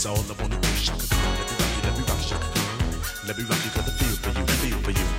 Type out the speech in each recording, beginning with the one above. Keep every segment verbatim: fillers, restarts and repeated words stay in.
That's all I wanna do. Shaka Khan, let me rock you, let me rock you, Shaka Khan. Let me rock you 'cause I feel for you, feel for you.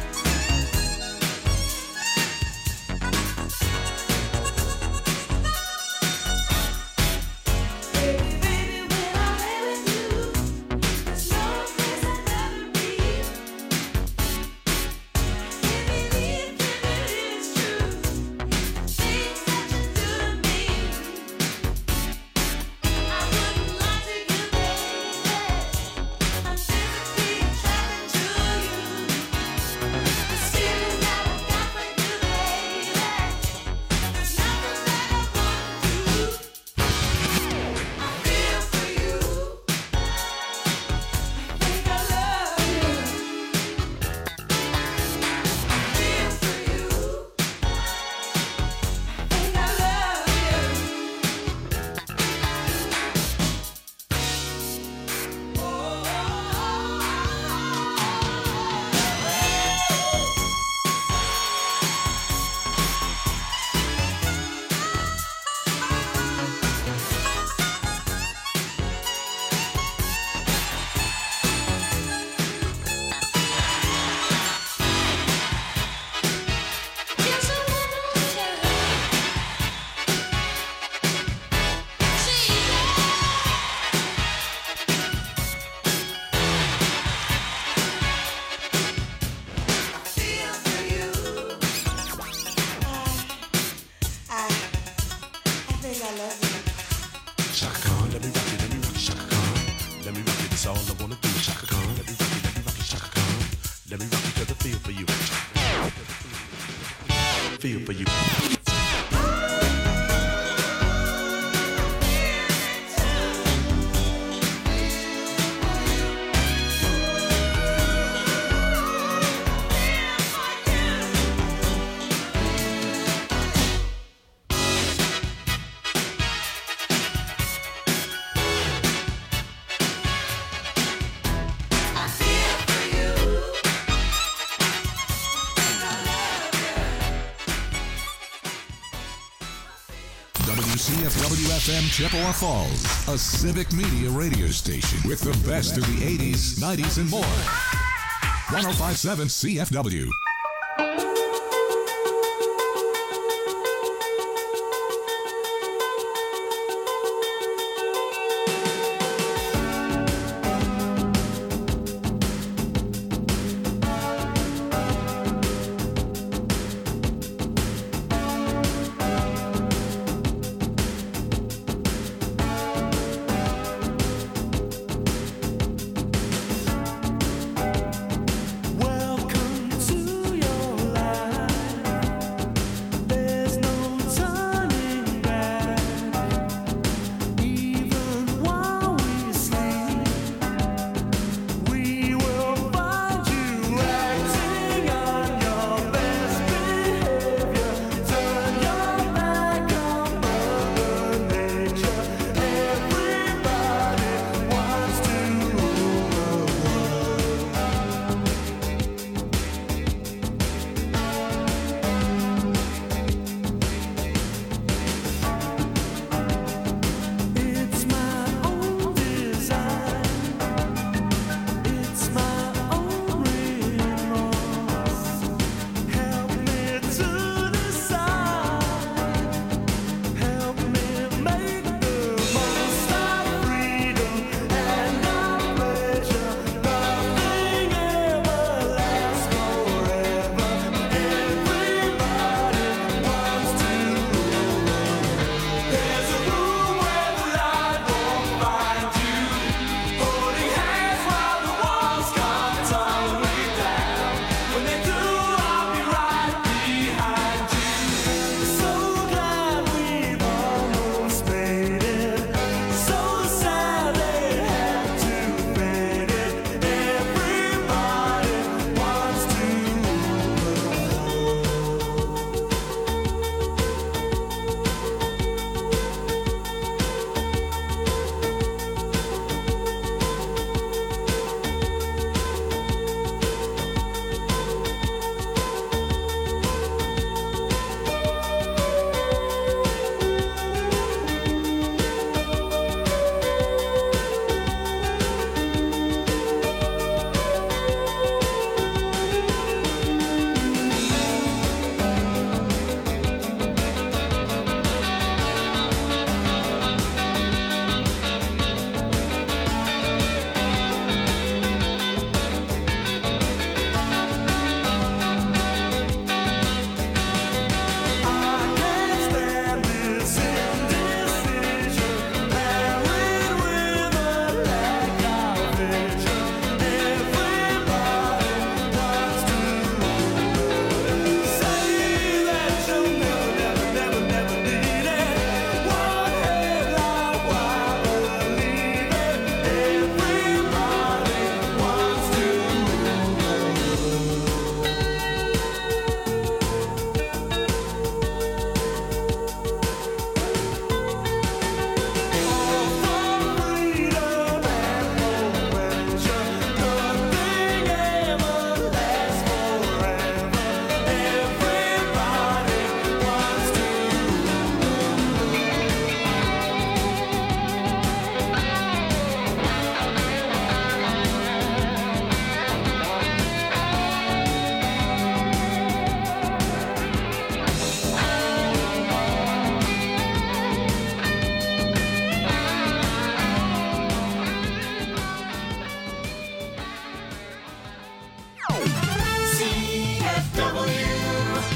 C F W F M Chippewa Falls, a civic media radio station with the best of the eighties, nineties, and more. one oh five point seven C F W. Welcome to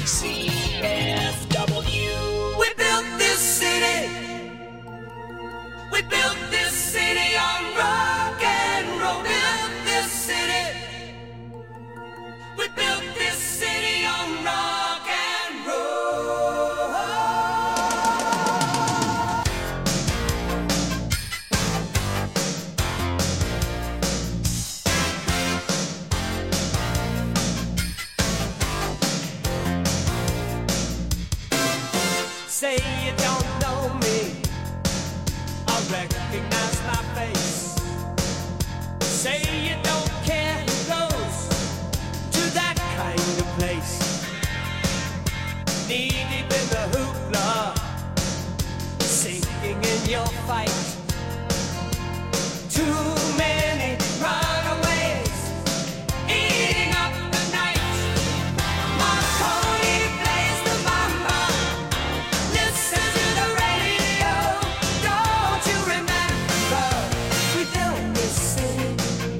C F W. We built this city. We built this city on rock and roll. Built this city. We built this city on rock and roll. Say you don't know me, I recognize my face. Say you don't care who goes to that kind of place. Knee deep in the hoopla, sinking in your fight. Too many runaways, eating up the night. Marconi plays the mama. Listen to the radio. Don't you remember? We built this city.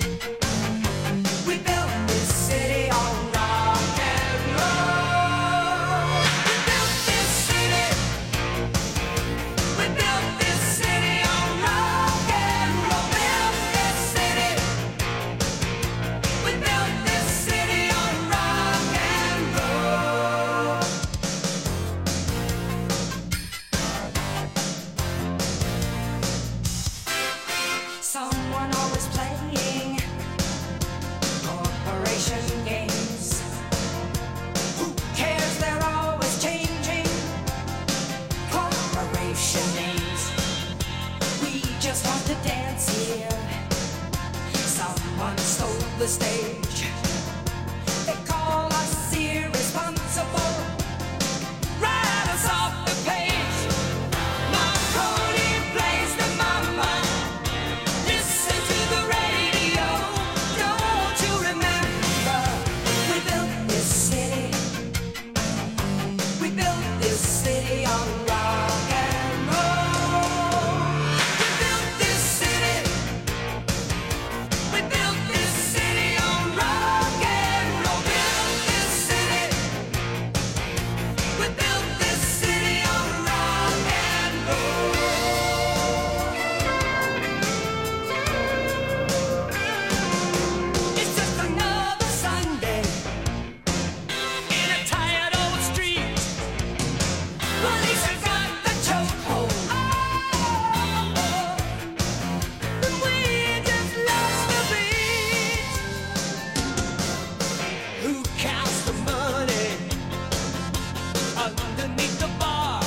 We built this city on rock and roll. We built this city. We built this city on rock and roll. Built this city. We built this city on rock and roll. Someone always playing corporation games. Who cares? They're always changing corporation names. We just want to dance here. Someone stole the stage. They call us irresponsible. Write us off the page. Marconi plays the mama. Listen to the radio. Don't you remember? We built this city. We built this city on rock and roll. We built this city. We built this city on rock and roll. Built this city. We built this city on rock and roll. It's just another Sunday in a tired old street. Police have got the chokehold. And we just lost the beat. Who counts the money underneath the bar?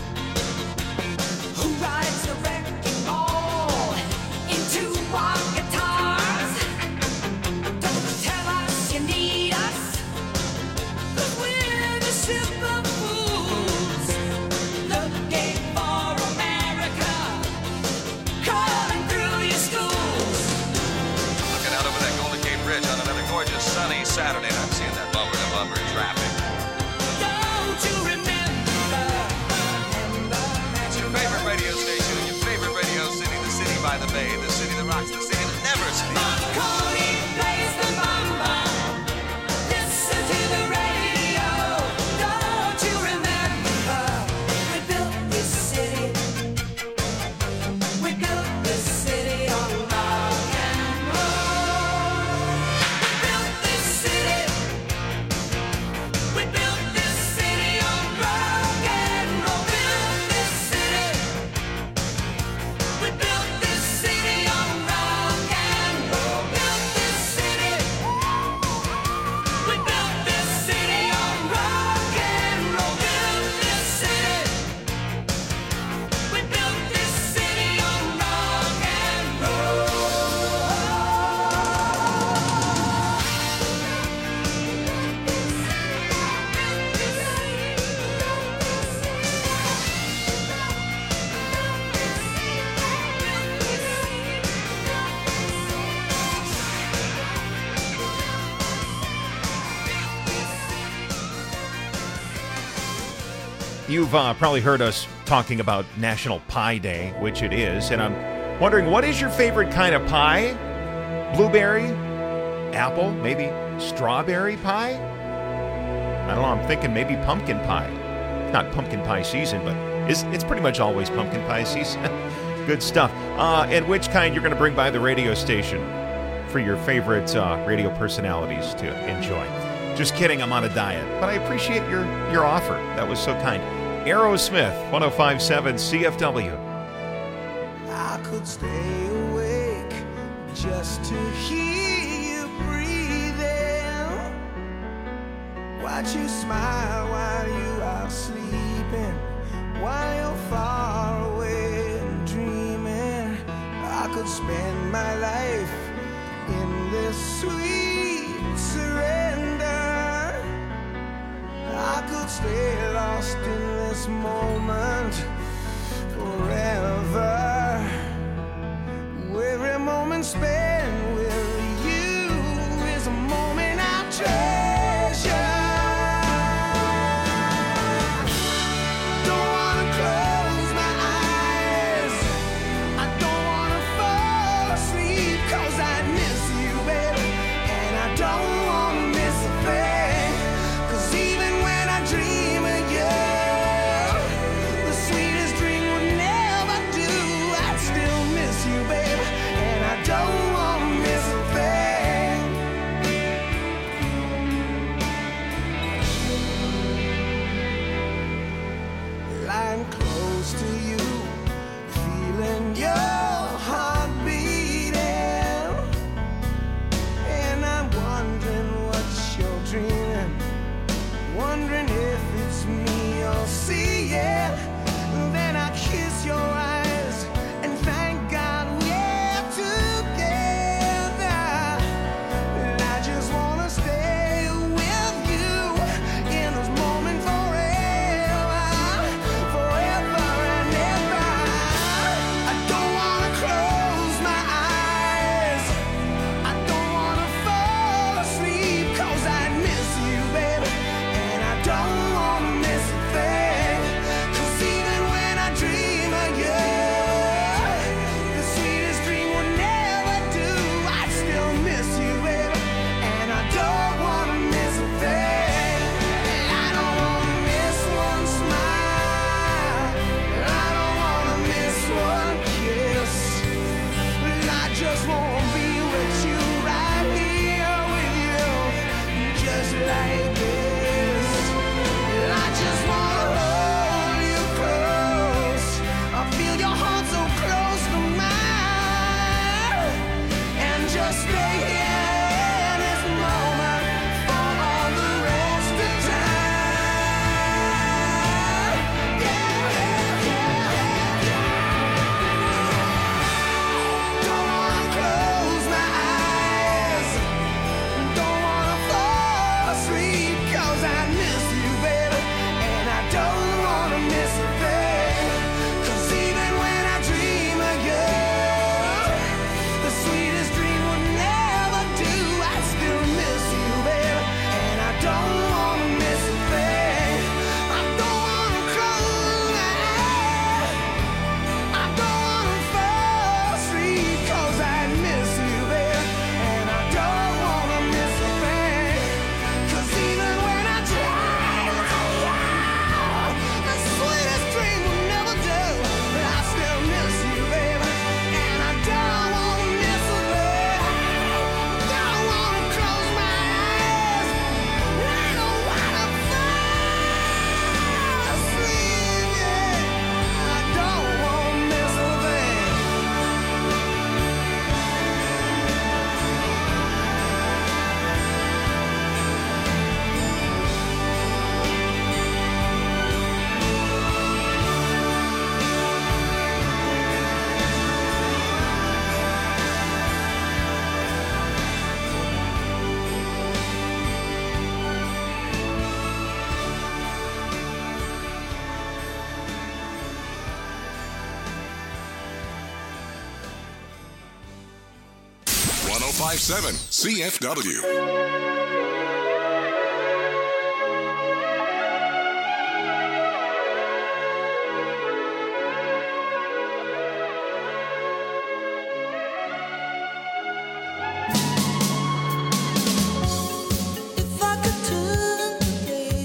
Who rides the wrecking ball into our guitars? Don't tell us you need us, 'cause we're the ship of fools, looking for America, calling through your schools. Looking out over that Golden Gate Bridge on another gorgeous sunny Saturday, and I'm seeing that bumper to bumper traffic. Don't you remember? It's your favorite radio station, your favorite radio city, the city by the bay, the city that rocks, the city that never sleeps. Marconi plays the mama. Listen to the radio. Don't you remember? We built this city. We built this city on rock and roll. We built this city. We built this city on rock and roll. Built this city. We built this city on rock and roll. Built this city. We built this city on rock and roll. Built this city. We built this city on rock and roll. You've uh, probably heard us talking about National Pie Day, which it is, and I'm wondering, what is your favorite kind of pie? Blueberry? Apple? Maybe strawberry pie? I don't know, I'm thinking maybe pumpkin pie. Not pumpkin pie season, but it's, it's pretty much always pumpkin pie season. Good stuff. Uh, and which kind you're going to bring by the radio station for your favorite uh, radio personalities to enjoy. Just kidding, I'm on a diet, but I appreciate your, your offer. That was so kind. Aerosmith, one oh five point seven C F W. I could stay awake just to hear you breathing. Watch you smile while you are sleeping, while you're far away and dreaming. I could spend my life in this sweet surrender. I could stay lost in this moment forever. Every moment spent with you is a moment I treasure. Don't wanna close my eyes, I don't wanna fall asleep, 'cause I miss you, baby, and I don't wanna miss a thing. 'Cause even when I dream of you, the sweetest dream would never do. I'd still miss you, baby, and I don't wanna miss a thing. Lying close to you, feeling your heart beating, and I'm wondering what you're dreaming, wondering if it's me you're seeing. Then I kiss your eyes and thank God we're together. And I just wanna stay with you in this moment forever, forever and ever. I don't wanna close my eyes, I don't wanna fall asleep, 'cause I miss you, baby, and I don't wanna miss a thing. 'Cause even when I dream of you, the sweetest dream will never do. I still miss you, baby, and I don't wanna miss a thing. I don't wanna miss one smile, I don't wanna miss one kiss. I just wanna be with you, right here with you, just like this. I just wanna hold you close, I feel your heart so close to mine, and just stay here in this moment for all the rest of time. Yeah, yeah, yeah, yeah. Don't wanna close my eyes, don't wanna fall asleep, 'cause I miss you, baby, and I don't wanna miss a thing. 'Cause even when I dream of you, the sweetest dream will never do. I still miss you, baby, and I don't wanna miss a thing. I don't wanna close my eyes, I don't wanna fall asleep, 'cause I miss you, baby, and I don't wanna miss a thing. 'Cause even when I dream of you, the sweetest dream will never do. But I still miss you, baby, and I don't wanna miss a thing. Don't wanna close my eyes, I don't wanna fall asleep, yeah. I don't wanna miss a thing. one oh five point seven C F W. If I could turn the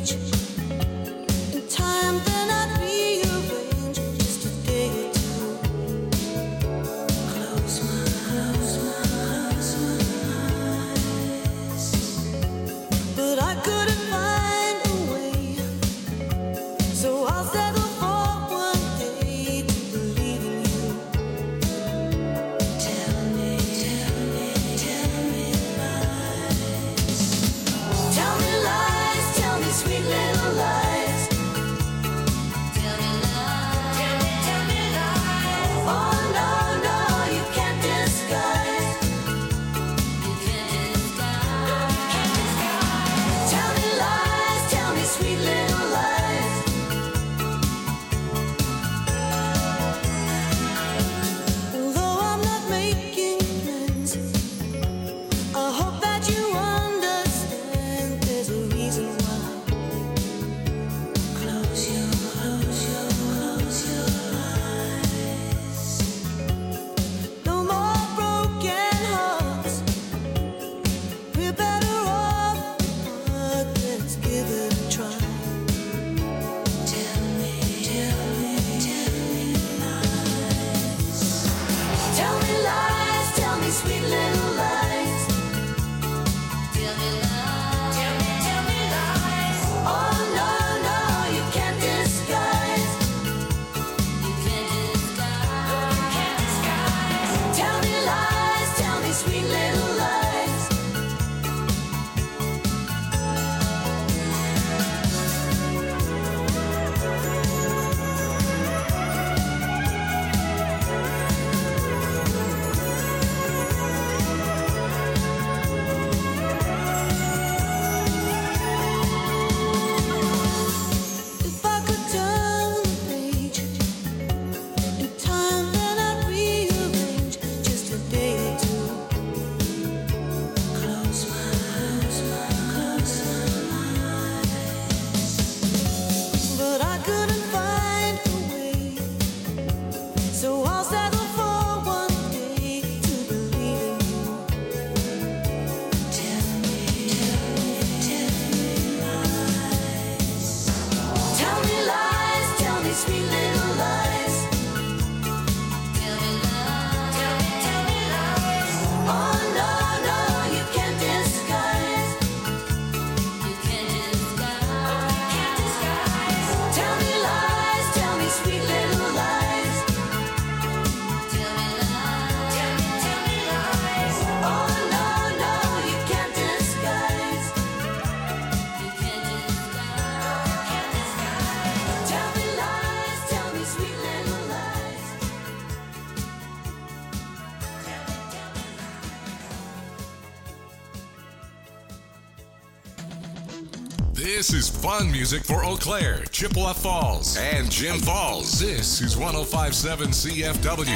This is fun music for Eau Claire, Chippewa Falls, and Jim Falls. This is one oh five point seven C F W.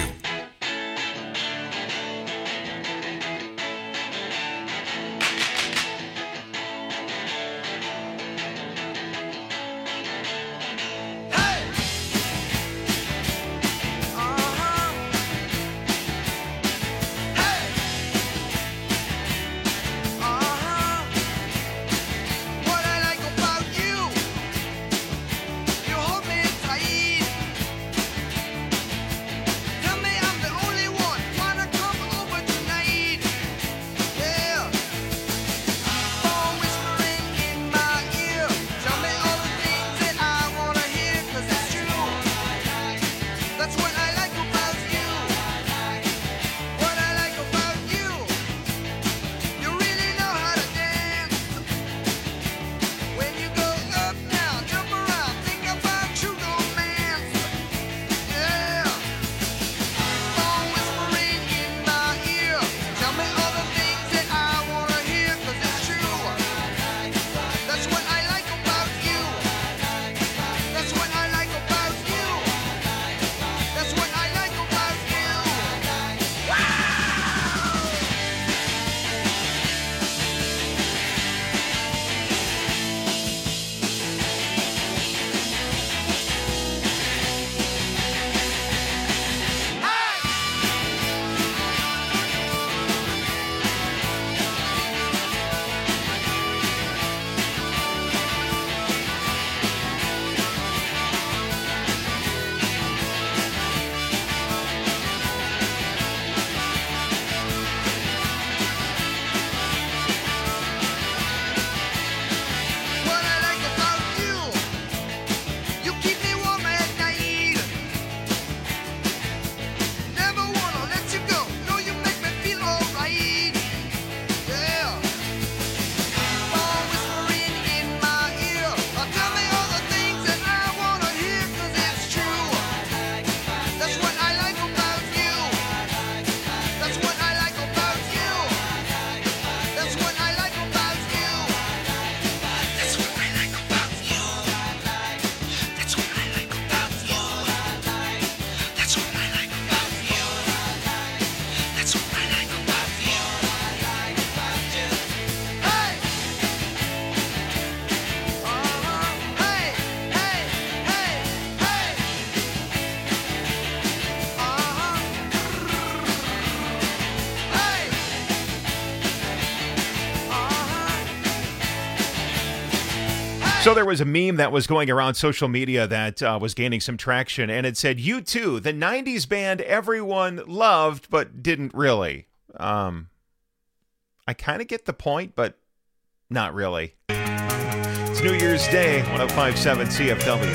So there was a meme that was going around social media that uh, was gaining some traction, and it said, U two, the nineties band everyone loved but didn't really. Um, I kind of get the point, but not really. It's New Year's Day, one oh five point seven C F W.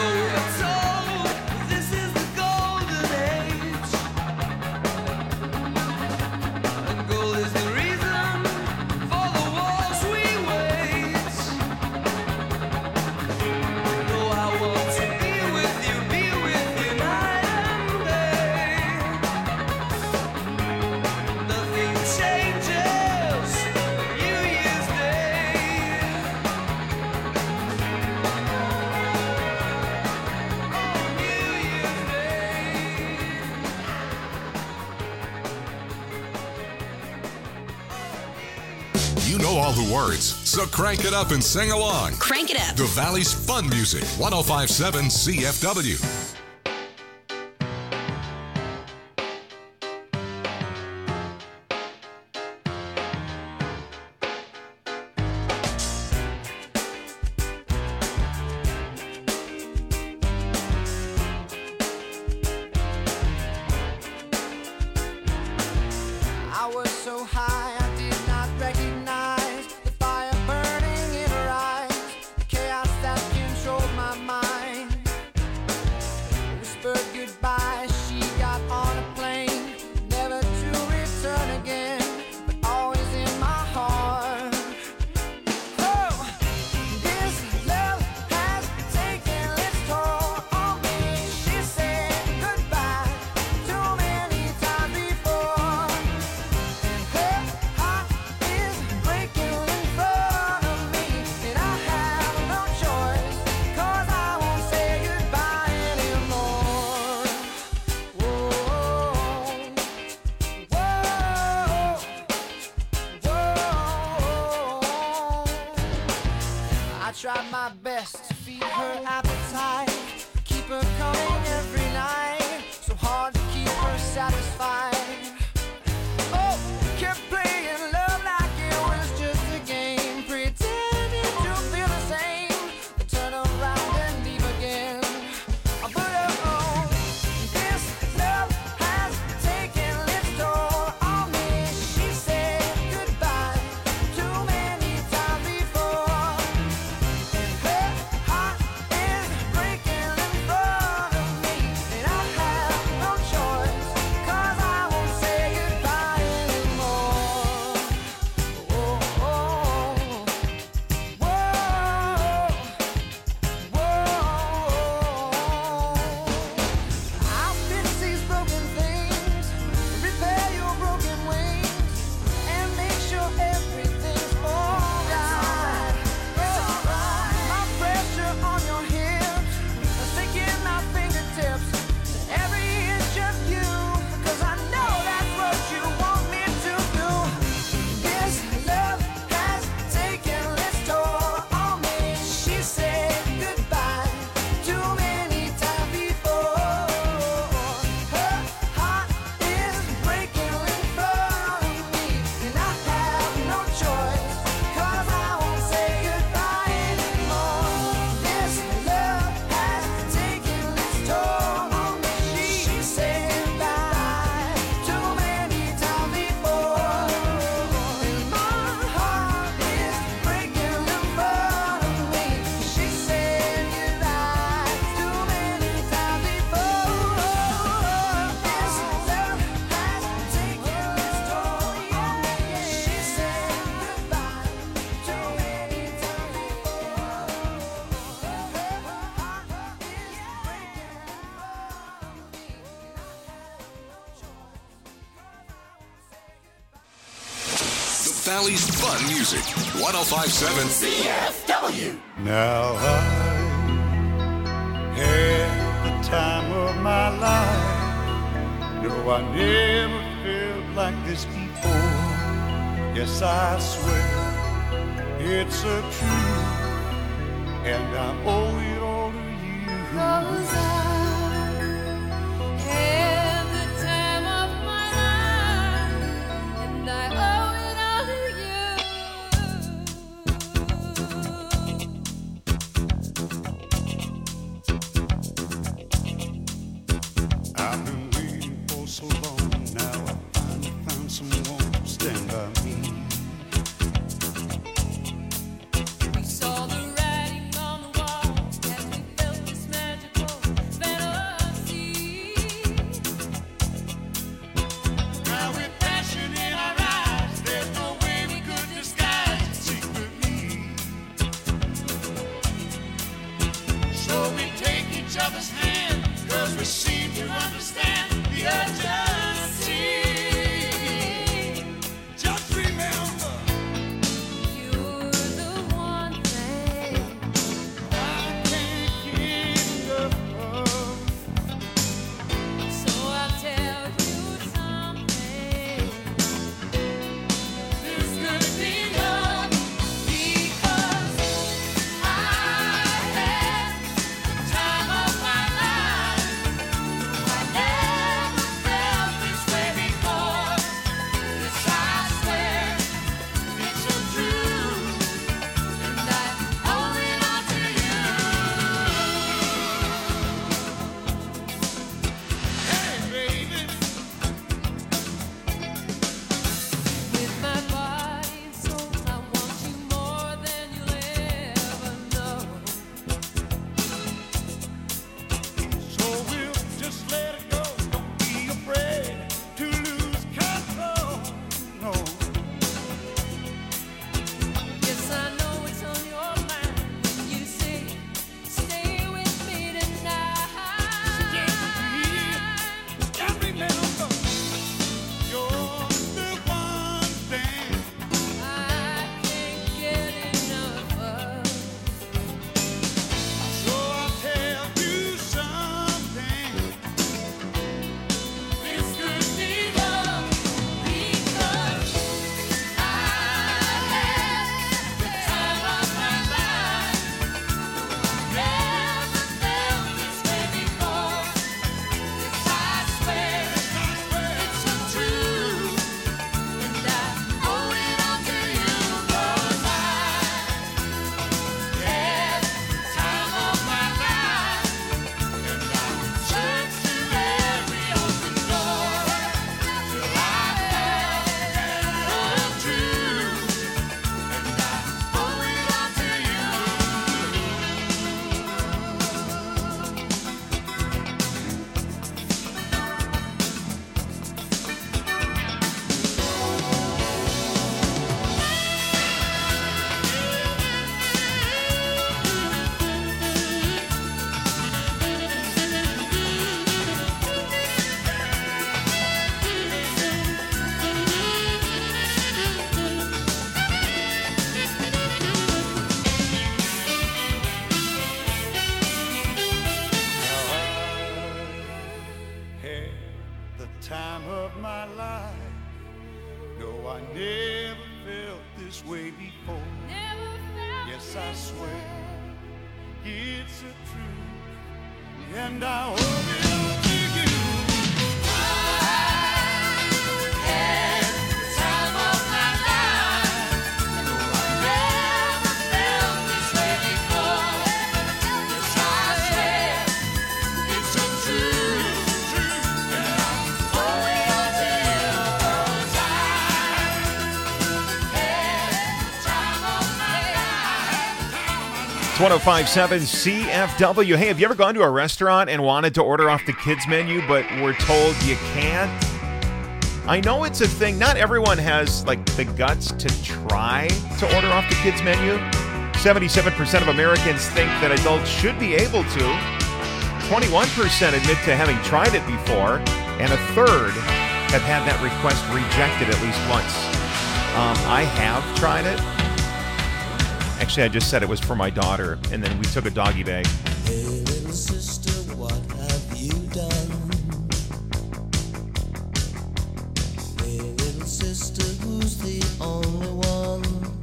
You know all the words, so crank it up and sing along. Crank it up. The Valley's fun music, one oh five point seven C F W. I was so high I did not recognize the fire burning in her eyes, the chaos that controlled my mind. Whispered goodbye, she got on a plane, never to return again, but always in my heart. Oh, this love has taken its toll on me. She said goodbye too many times before. Her heart is breaking in front of me, and I have no choice, 'cause I won't say goodbye anymore. Whoa, whoa, whoa. I tried my best to feed her appetite, keep her coming every night, so hard to keep her satisfied. Oh, kept playing love like it was just a game, pretending to feel the same, but turn around and leave again. But oh, this love has taken its toll on me. She said goodbye too many times before, and her heart is breaking in front of me, and I have no choice, 'cause I won't say goodbye anymore. Whoa, whoa, whoa. I'll fix these broken things, repair your broken wings, and make sure everything's alright. My pressure on your hips, sinking my fingertips to every inch of you, 'cause I know that's what you want me to do. This love has taken its toll on me. She said goodbye too many times before. Her heart is breaking in front of me, and I have no choice, 'cause I won't say goodbye anymore. This love has taken its toll on me. She said goodbye too many times before, and my heart is breaking in front of me. She said goodbye too many times before. This love has taken its toll on me. She said goodbye too many times before. Her heart is breaking in front of me, and I have no choice, 'cause I won't say goodbye. The Valley's fun music, one oh five point seven C F W. Now I had the time of my life. No, I never felt like this before. Yes, I swear it's a truth, and I owe it all to you. 'Cause I had the time of my life, and I owe it all to you. I've been waiting for so long. Now I finally found someone to stand by me. We saw the writing on the wall seem to understand the urgency. Just remember, You're the one thing I can't get enough of. So I'll tell you something. This could be love because I had the time of my life. I never felt this way before. Yes, I swear it's so true, and I owe it all to you. Hey, baby, With my body and soul, I want you more than you'll ever know. so we'll just let it go. Don't be afraid to lose control. No. Yes, I know it's on your mind when you say, stay with me tonight. And remember, you're the one thing I can't get enough of. So I'll tell you something. This could be love because I had the time of my life. Never felt this way before. Yes, I swear it's so true, and I owe it all to you 'cause I had the time of my life, and I searched through every open door till I found the truth, and I owe it all to you. Had the time of my life. No, I never felt this way before. Never felt Yes, I this swear. way. It's a truth, and I owe it all to you. Had the time of my life. No, I never felt this way before. Yes, I swear it's so true, and I owe it all to you 'cause I had the time of my life. It's one oh five point seven C F W. Hey, have you ever gone to a restaurant and wanted to order off the kids' menu, but were told you can't? I know it's a thing. Not everyone has, like, the guts to try to order off the kids' menu. seventy-seven percent of Americans think that adults should be able to. twenty-one percent admit to having tried it before. And a third have had that request rejected at least once. Um, I have tried it. Actually, I just said it was for my daughter, and then we took a doggy bag. Hey, little sister, what have you done? Hey, little sister, who's the only one?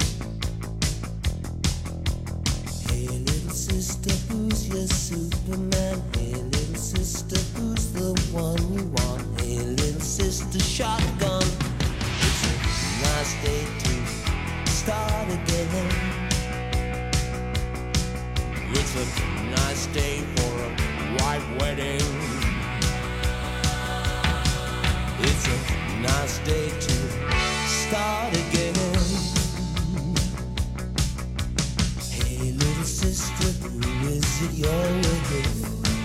Hey, little sister, who's your Superman? Hey, little sister, who's the one you want? Hey, little sister, shotgun. It's a nice day to start again. It's a nice day for a white wedding. It's a nice day to start again. Hey, little sister, who is it you're with?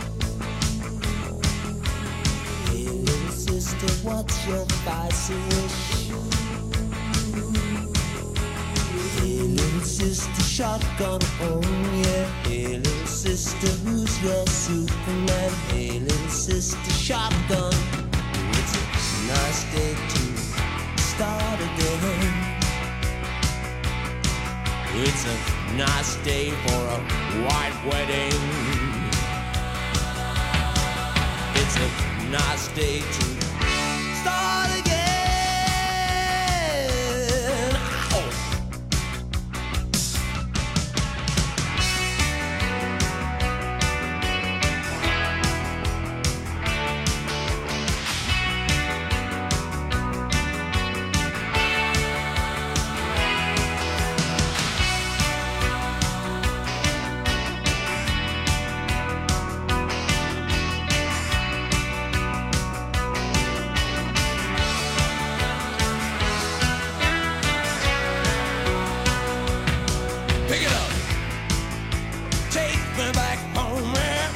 Hey, little sister, what's your vice wish? Hey, little sister, sister shotgun, oh yeah. Hey little sister, who's your Superman? Hey little sister shotgun. It's a nice day to start again. It's a nice day for a white wedding. It's a nice day to start again. Ow! Pick it up. Take me back home, man.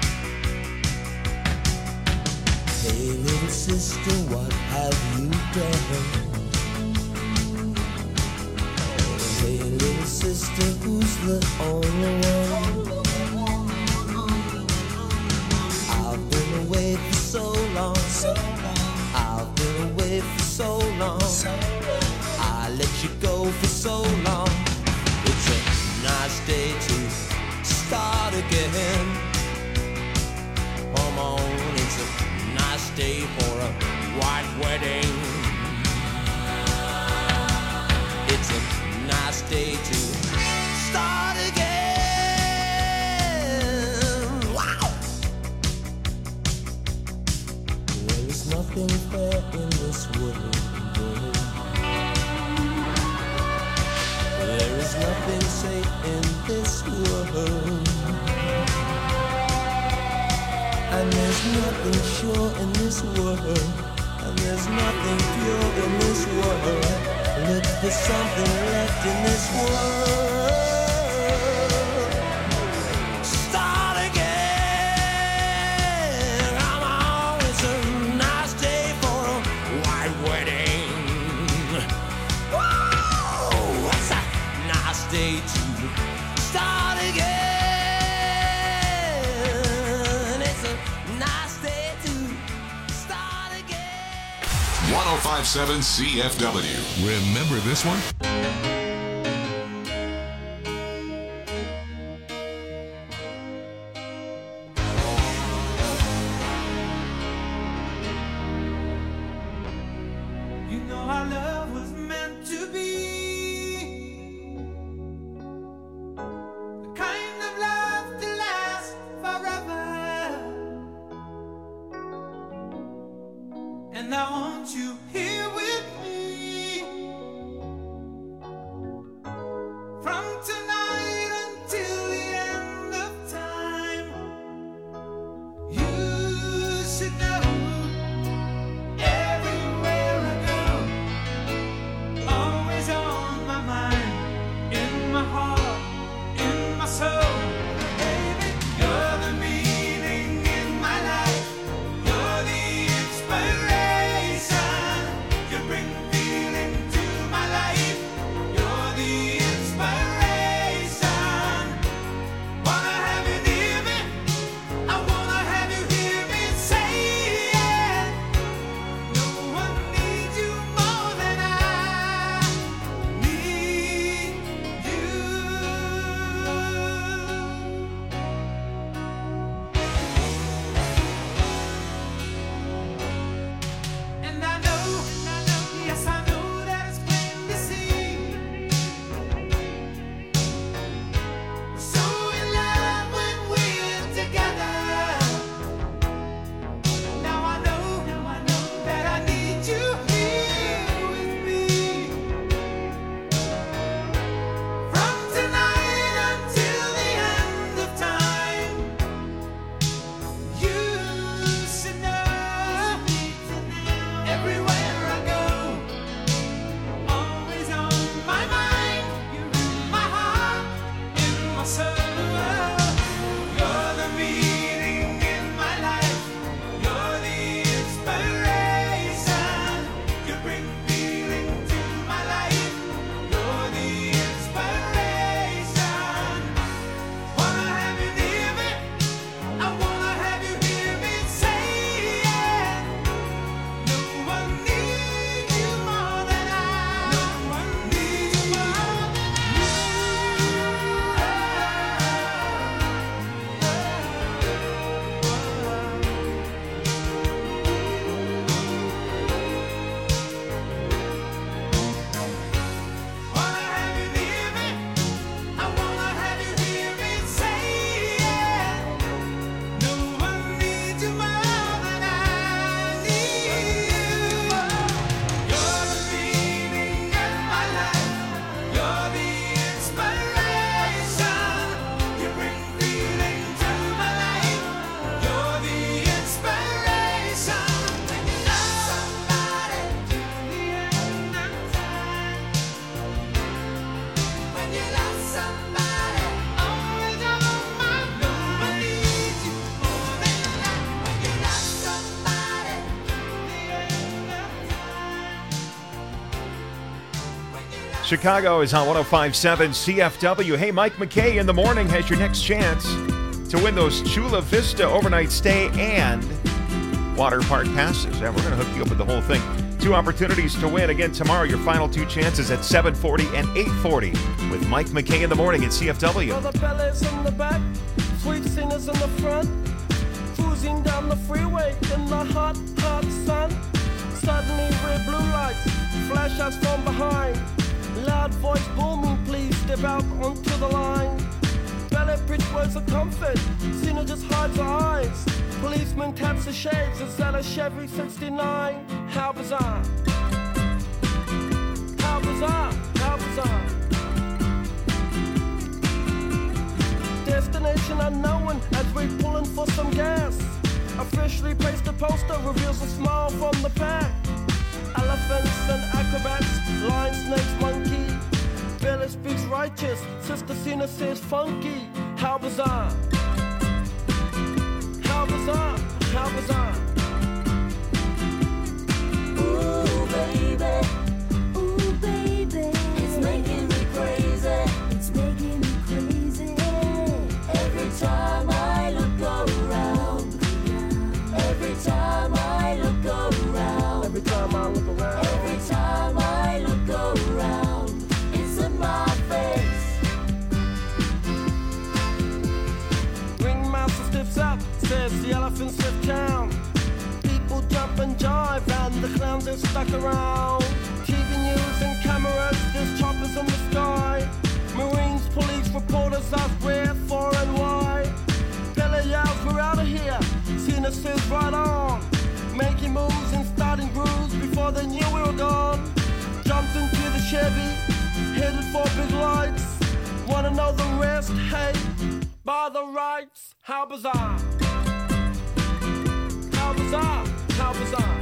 Hey, little sister, what have you done? Hey, little sister, who's the only one? I've been away for so long. I've been away for so long. I let you go for so long. It's a nice day to start again. Come on, it's a nice day for a white wedding. It's a nice day to start again. Wow! There is nothing fair in this world. There is nothing safe in this world. And there's nothing sure in this world. And there's nothing pure in this world. Look for something left in this world. Start again. Come on, it's a nice day for a white wedding. Whoa, what's that? Nice day to start again. It's a nice day to start again. one oh five point seven C F W. Remember this one? You know our love was meant to be the kind of love to last forever. And I want you here with me from tonight until the end of time. You should know everywhere I go, always on my mind, in my heart, in my soul. Baby, you're the meaning in my life. You're the inspiration. You Chicago is on one oh five point seven C F W. Hey, Mike McKay in the morning has your next chance to win those Chula Vista overnight stay and water park passes. And we're going to hook you up with the whole thing. Two opportunities to win again tomorrow. Your final two chances at seven forty and eight forty with Mike McKay in the morning at C F W. Well, the bellies in the back, sweet singers in the front, cruising down the freeway in the hot, hot sun. Suddenly red blue lights flash us from behind. Loud voice booming, please step out onto the line. Ballet bridge words of comfort, Cena just hides her eyes. Policeman taps the shades, is that a Chevy sixty-nine? How bizarre. How bizarre, how bizarre. Destination unknown as we pulling for some gas. Officially placed a poster reveals a smile from the pack. Elephants and acrobats, lion, snakes, monkey. Billy speaks righteous, Sister Cena says funky. How bizarre. How bizarre, how bizarre. Ooh, baby. Ooh, baby. It's making me crazy. It's making me crazy. Every time I look around. Every time I look around. Every time I look around. Every time I look around. It's in my face. Ringmaster stiffs up, says the elephants live town. People jump and jive and the clowns are stuck around. T V news and cameras, there's choppers in the sky. Marines, police, reporters ask where, for and why. Billy yells, we're out of here. Cena says right on. Making moves and starting grooves before they knew we were gone. Jumped into the Chevy, headed for big lights. Wanna know the rest? Hey, by the rights. How bizarre. How bizarre, how bizarre.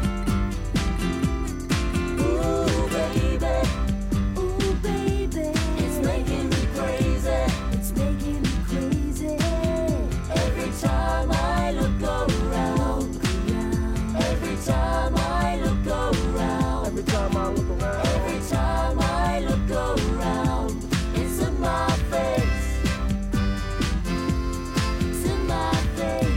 Ooh, baby. Ooh, baby. It's making me crazy. It's making me crazy. Every time I look around. Every time I look around. Every time I look around. Every time I look around. It's in my face. It's in my face.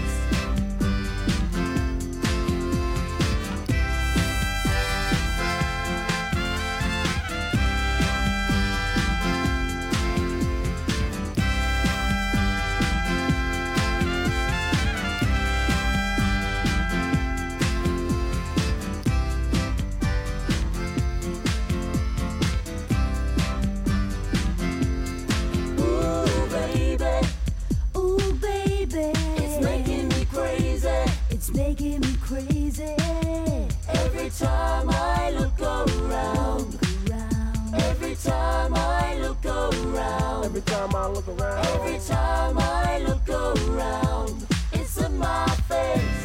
Ooh, baby. Ooh, baby. It's making me crazy. It's making me crazy. Every time I look around. Every time I look around. Every time I look around. Every time I look around. It's in my face.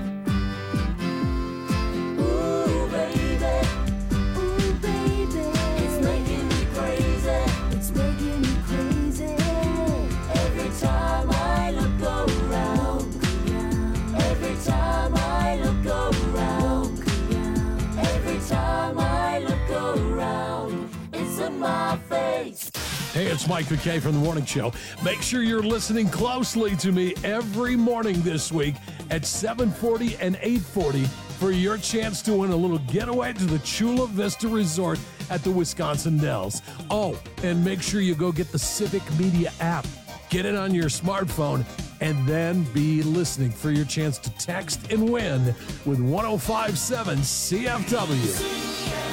Ooh, baby. Ooh, baby. It's making me crazy. It's making me crazy. Every time I look around. Every time I look around. Every time I look around. It's in my face. Hey, it's Mike McKay from The Morning Show. Make sure you're listening closely to me every morning this week at seven forty and eight forty for your chance to win a little getaway to the Chula Vista Resort at the Wisconsin Dells. Oh, and make sure you go get the Civic Media app. Get it on your smartphone and then be listening for your chance to text and win with one oh five point seven C F W.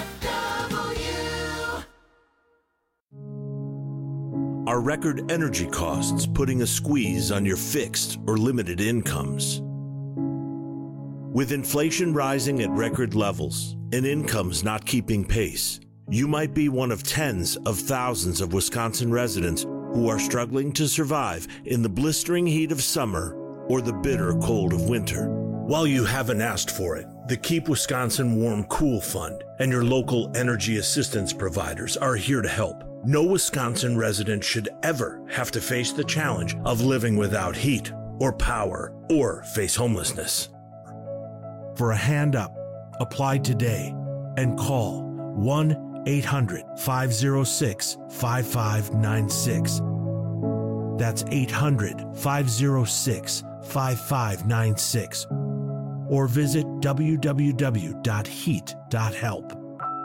Are record energy costs putting a squeeze on your fixed or limited incomes? With inflation rising at record levels and incomes not keeping pace, you might be one of tens of thousands of Wisconsin residents who are struggling to survive in the blistering heat of summer or the bitter cold of winter. While you haven't asked for it, the Keep Wisconsin Warm Cool Fund and your local energy assistance providers are here to help. No Wisconsin resident should ever have to face the challenge of living without heat or power or face homelessness. For a hand up, apply today and call one eight hundred, five oh six, five five nine six. That's eight hundred, five oh six, five five nine six. Or visit w w w dot heat dot help.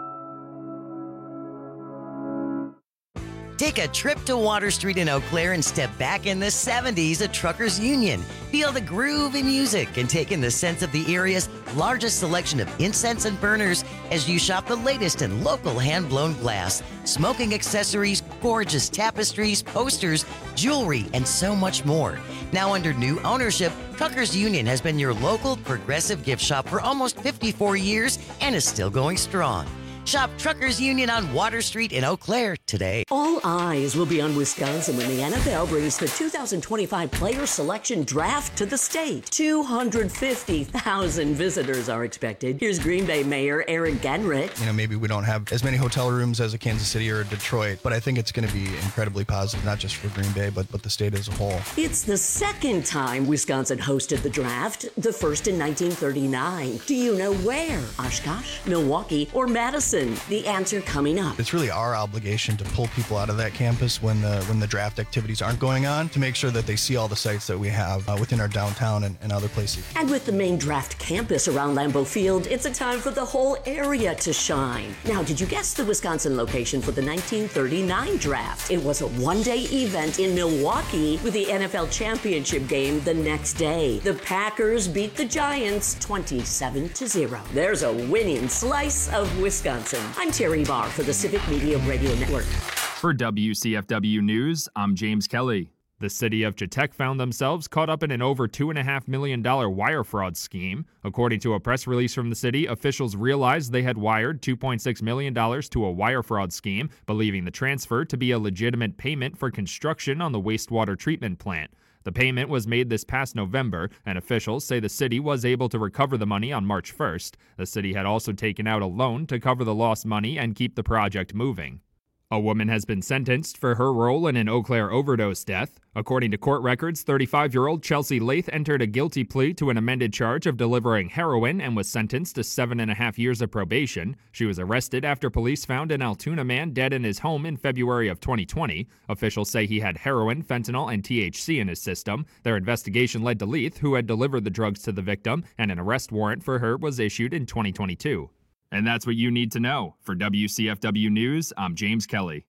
Take a trip to Water Street in Eau Claire and step back in the seventies at Truckers Union. Feel the groove in music and take in the sense of the area's largest selection of incense and burners as you shop the latest in local hand-blown glass, smoking accessories, gorgeous tapestries, posters, jewelry, and so much more. Now under new ownership, Truckers Union has been your local progressive gift shop for almost fifty-four years and is still going strong. Shop Truckers Union on Water Street in Eau Claire today. All eyes will be on Wisconsin when the N F L brings the two thousand twenty-five Player Selection Draft to the state. two hundred fifty thousand visitors are expected. Here's Green Bay Mayor Eric Genrich. You know, maybe we don't have as many hotel rooms as a Kansas City or a Detroit, but I think it's going to be incredibly positive, not just for Green Bay, but, but the state as a whole. It's the second time Wisconsin hosted the draft, the first in nineteen thirty-nine. Do you know where? Oshkosh, Milwaukee, or Madison? The answer coming up. It's really our obligation to pull people out of that campus when the when the draft activities aren't going on to make sure that they see all the sites that we have uh, within our downtown and, and other places. And with the main draft campus around Lambeau Field, it's a time for the whole area to shine. Now, did you guess the Wisconsin location for the nineteen thirty-nine draft? It was a one-day event in Milwaukee with the N F L championship game the next day. The Packers beat the Giants twenty-seven to zero. There's a winning slice of Wisconsin. I'm Terry Barr for the Civic Media Radio Network. For W C F W News, I'm James Kelly. The city of Chetek found themselves caught up in an over two point five million dollars wire fraud scheme. According to a press release from the city, officials realized they had wired two point six million dollars to a wire fraud scheme, believing the transfer to be a legitimate payment for construction on the wastewater treatment plant. The payment was made this past November, and officials say the city was able to recover the money on March first. The city had also taken out a loan to cover the lost money and keep the project moving. A woman has been sentenced for her role in an Eau Claire overdose death. According to court records, thirty-five-year-old Chelsea Lath entered a guilty plea to an amended charge of delivering heroin and was sentenced to seven and a half years of probation. She was arrested after police found an Altoona man dead in his home in February of twenty twenty. Officials say he had heroin, fentanyl, and T H C in his system. Their investigation led to Leith, who had delivered the drugs to the victim, and an arrest warrant for her was issued in twenty twenty-two. And that's what you need to know. For W C F W News, I'm James Kelly.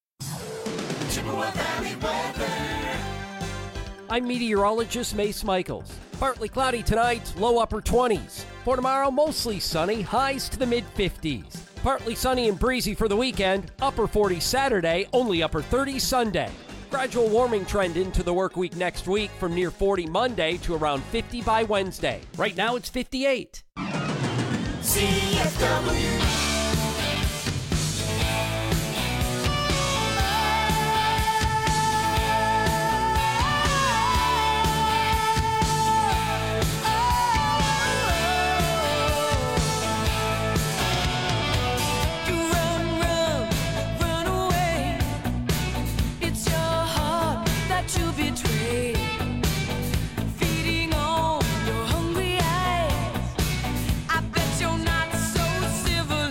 I'm meteorologist Mace Michaels. Partly cloudy tonight, low upper twenties. For tomorrow, mostly sunny, highs to the mid fifties. Partly sunny and breezy for the weekend, upper forties Saturday, only upper thirties Sunday. Gradual warming trend into the work week next week from near forty Monday to around fifty by Wednesday. Right now it's fifty-eight. C F W. Feeding on your hungry eyes. I bet you're not so civilized.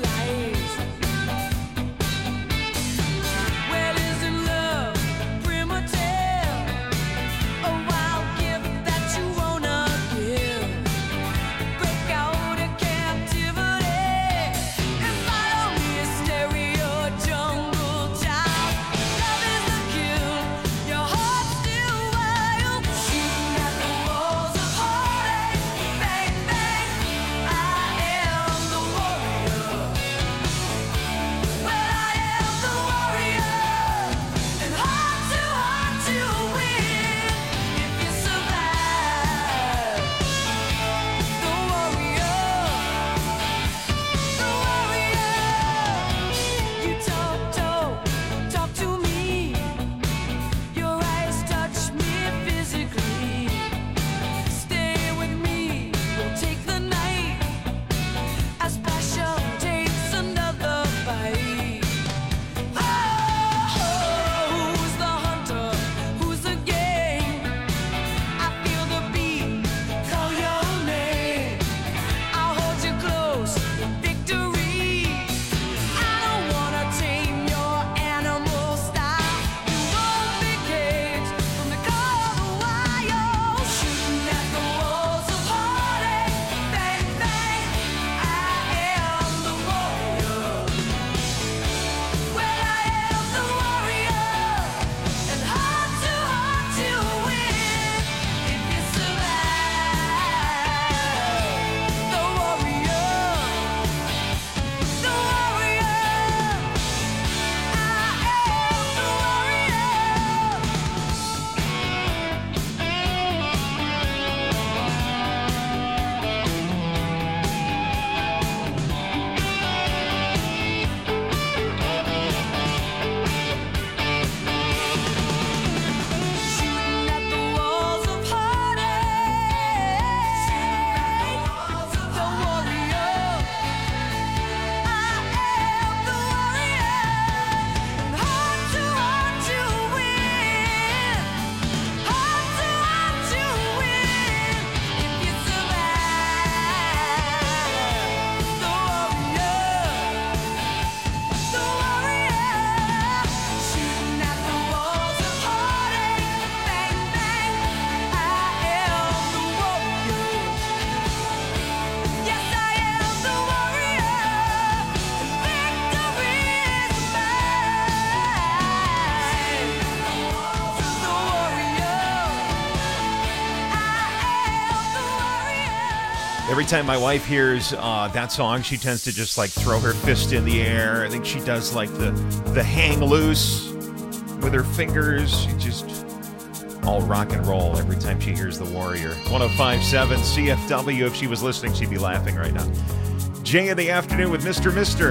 Every time my wife hears uh, that song, she tends to just like throw her fist in the air. I think she does like the the hang loose with her fingers. She just all rock and roll every time she hears the Warrior. one oh five point seven C F W. If she was listening, she'd be laughing right now. Jay in the afternoon with Mister Mister.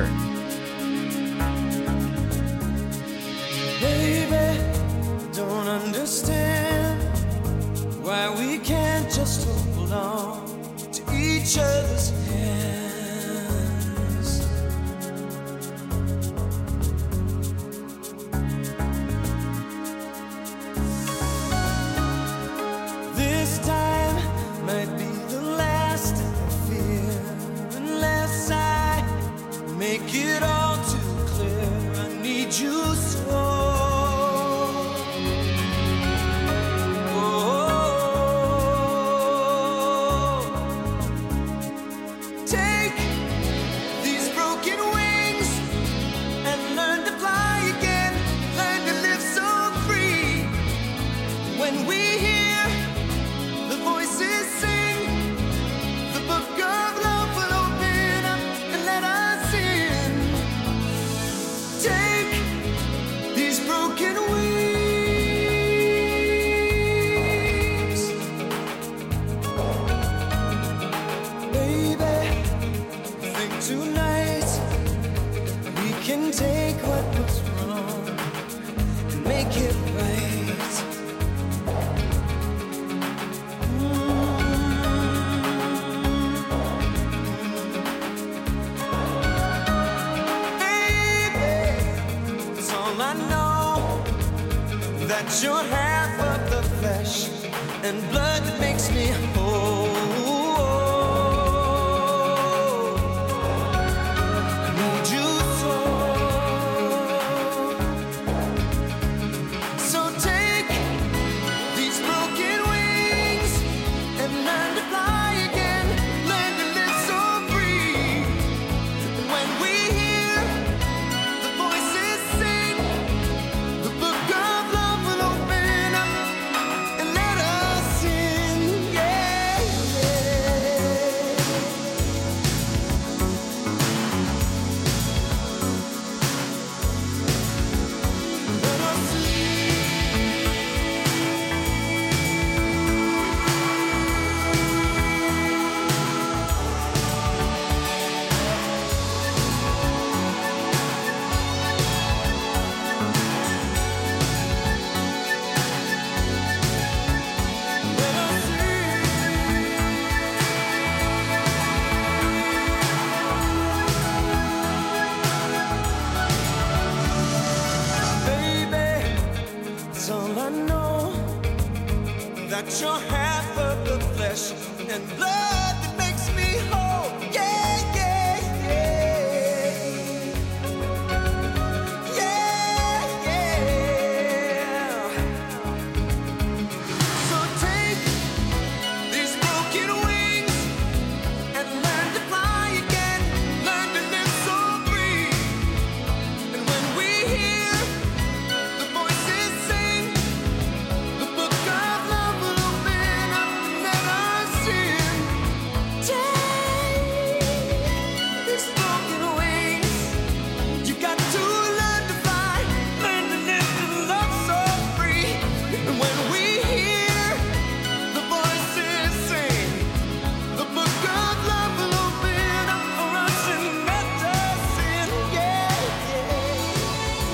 Baby, don't understand why we can't just hold on to each other's hands. This time might be the last I fear, unless I make it all too clear. I need you so. You're half of the flesh and blood that makes me whole. I need you so. So take these broken wings and learn to fly again. Learn to live so free. And when we hear the voices sing the book of love will open up and let us in, yeah, let us that you're half of the flesh and blood.